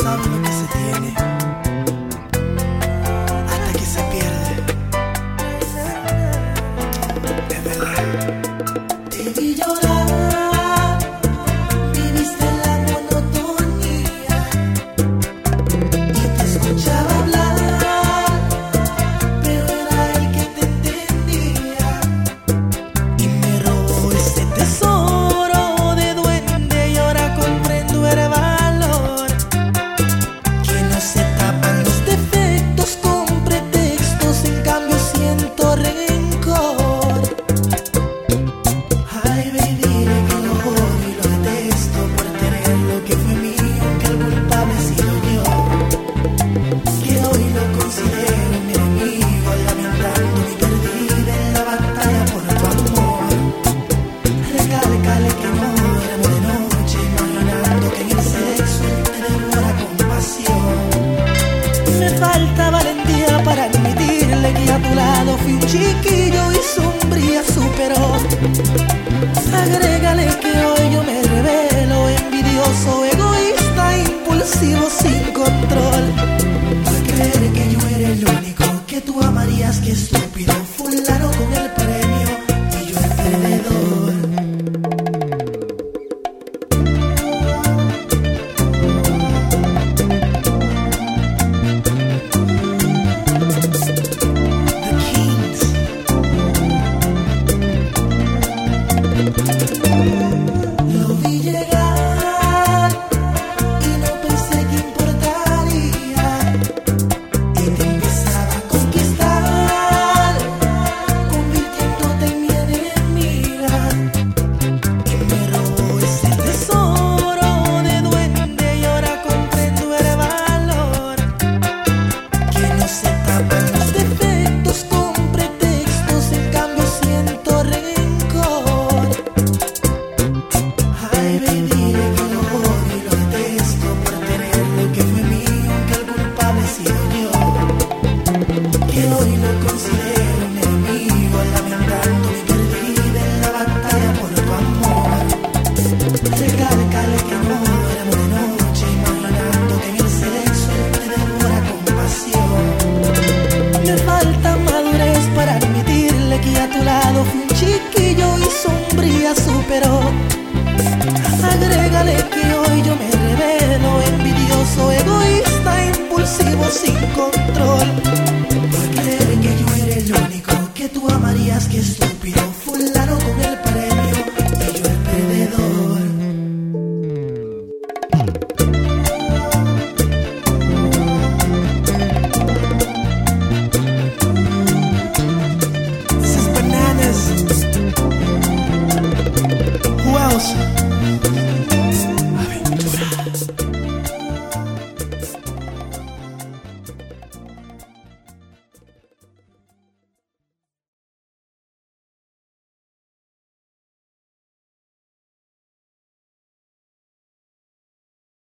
sabe lo que se tiene hasta que se pierde. Es verdad. Te vi llorar, viviste en la monotonía y te escuchaba hablar, pero era el que te entendía y me robó ese tesoro de duende y ahora comprendo el valor, que no se tapan los defectos con pretextos, en cambio siento rencor. Ay, baby, dile que lo odio y lo detesto por tener lo que fue mío, que el culpable he sido yo, que hoy lo considero mi enemigo, lamentando mi perdida en la batalla por tu amor. Recálcale que no duermo de noche, imaginando que en el sexo te devora con pasión. Me falta valentía para admitirle que a tu lado fui un chiquillo y su hombría superó. Agrégale que hoy yo me revelo, envidioso, egoísta, impulsivo, sin control. Por creer que yo era el único que tú amarías, que estúpido, fulano con el premio y yo el perdedor. The Kings. Lo vi llegar y no pensé que importaría, y te empezaba a conquistar, convirtiéndote en mi enemiga, y me robó ese tesoro de duende y ahora comprendo el valor, que no se tapan los defectos con pretextos, en cambio siento rencor. Ay, baby, dile que lo odio y lo detesto por tener lo que fue mío, que el culpable he sido yo, que hoy lo considero mi enemigo, lamentando mi perdida en la batalla por tu amor. Recálcale que no duermo de noche, imaginando que en el sexo te devora con pasión. Me falta madurez para admitirle que a tu lado fui un chiquillo y sombría superó. Agrégale que hoy yo me revelo, envidioso, egoísta, impulsivo, sin control. Por creer que yo era el único que tú amarías, que estoy